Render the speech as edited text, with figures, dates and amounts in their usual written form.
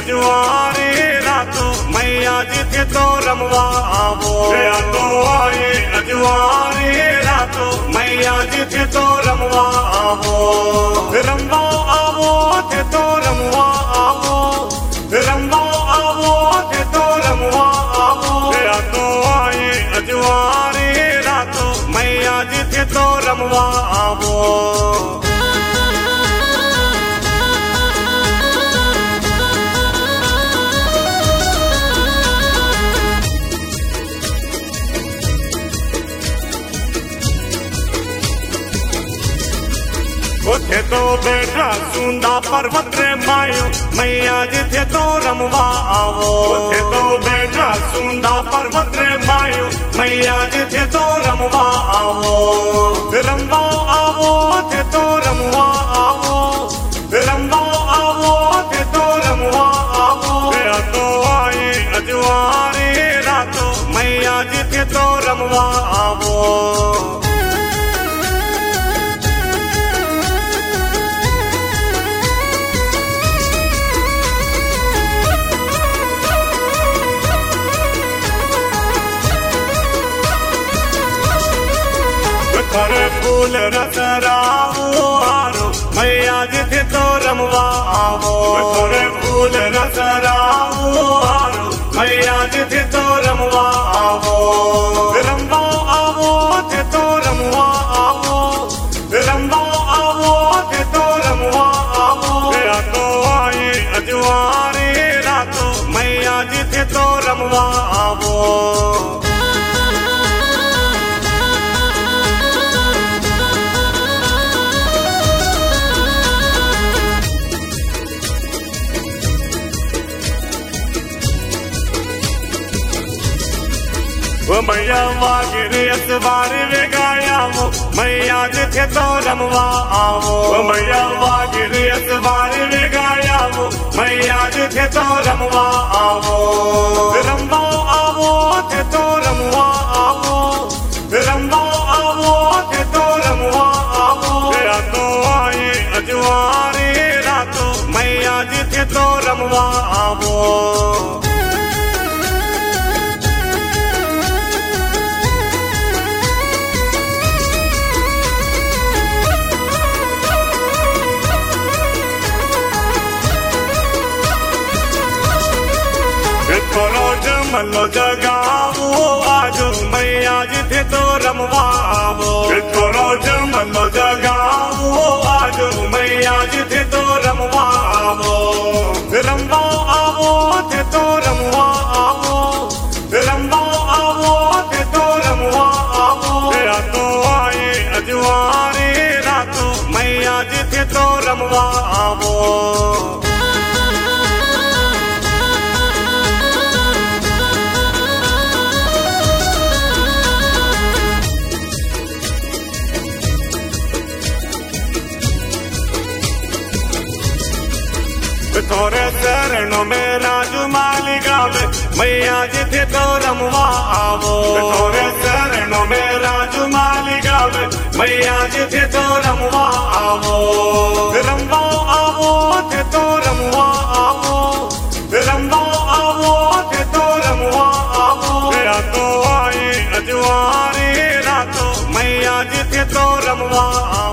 अजवारे रातों मैया जिथे तो रमवा आवो। तो आए अजवारे रातों मैया जिथे तो रमवा आवो। रमवा आवो थे तो रमवा आवो। रमवा आवो थे तो रमवा आवो। तो आए अजवारे रातों मैया जिथे तो रमवा आवो। उथे तो बेटा सुंदा पर्वत रे मायो मैया जिथे तो रमवा आवो। उथे तो बेटा सुंदा पर्वत रे मायो मैया जिथे तो रमवा आवो। रमवा आवो थे तो रमवा आवो। रमवा आवो थे तो रमवा आवो। तो आए अजवारे रातों मैया जिथे तो रमवा आवो। खरे फूल रसरावो हारो मैया जिथे तो रमवा आवो। खरे फूल रसरावो हारो मैया जिथे तो रमवा आवो। रमवा आवो थे तो रमवा आवो। रमवा आवो थे तो रमवा आवो। तो आए अजवारे रातों मैया जिथे तो रमवा आवो। मैया वागिरे अतवारे वे गाया वो मैया जिथे तो रमवा आवो। मैया वागिरे अतवारे वे गाया वो मैया जिथे तो रमवा आवो। रमवा आवो थे तो रमवा आवो। रमवा आवो थे तो रमवा आवो। तो आए अजवारे रातों मैया जिथे तो रमवा आवो। मल्लो जगावो आजो मैया जिथे तो रमवा आवो। मल्लो जगावो आजो मैया जिथे तो रमवा आवो। रमवा आवो थे तो रमवा आवो। रमवा आवो थे तो रमवा आवो। तो आए अजवारे रातों मैया जिथे तो रमवा आवो। थोरे चरणों में राजमाली गावे मैया जिथे तो रमवा आवो। थोरे चरणों में राजमाली गावे मैया जिथे तो रमवा आवो। रमवा आवो थे तो रमवा आवो। रमवा आवो थे तो रमवा आवो। तो आए अजवारे रातों मैया जिथे तो रमवा आवो।